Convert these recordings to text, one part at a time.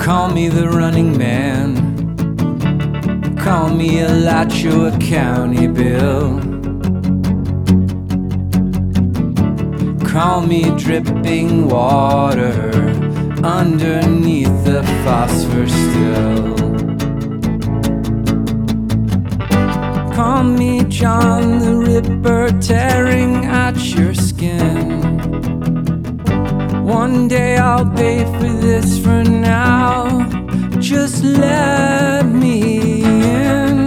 Call me the running man, call me Alachua County Bill, call me dripping water underneath the phosphor still. Call me John the Ripper, tearing at your skin. One day I'll pay for this. For now, just let me in.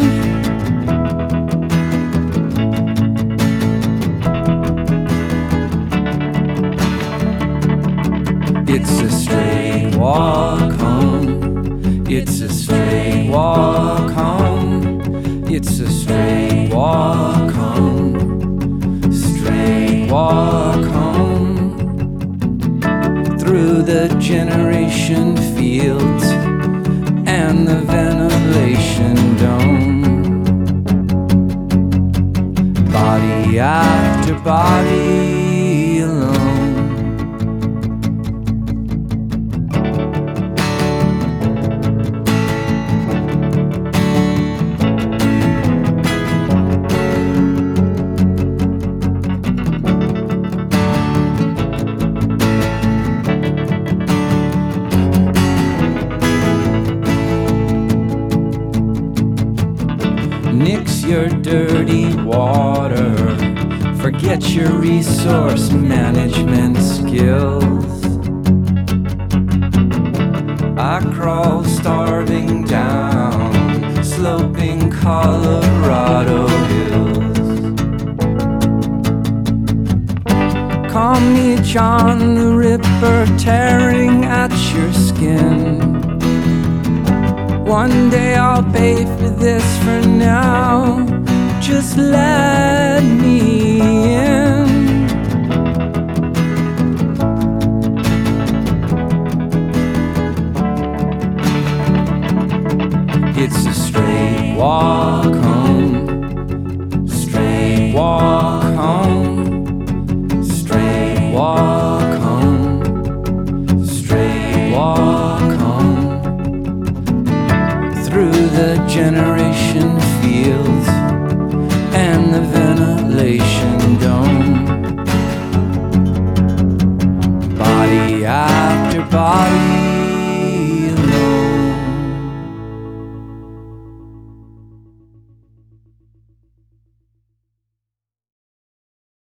It's a straight walk home. It's a straight walk home. It's a straight walk home. Straight walk home. Through the generation fields and the ventilation dome. Body after body alone. Nix your dirty water, forget your resource management skills. I crawl starving down sloping Colorado hills. Call me John the Ripper, tearing at your skin. One day I'll pay for this. For now, just let me in. It's a straight walk home. Straight walk home. Straight walk home. Straight walk home. Through the generation fields and the ventilation dome. Body after body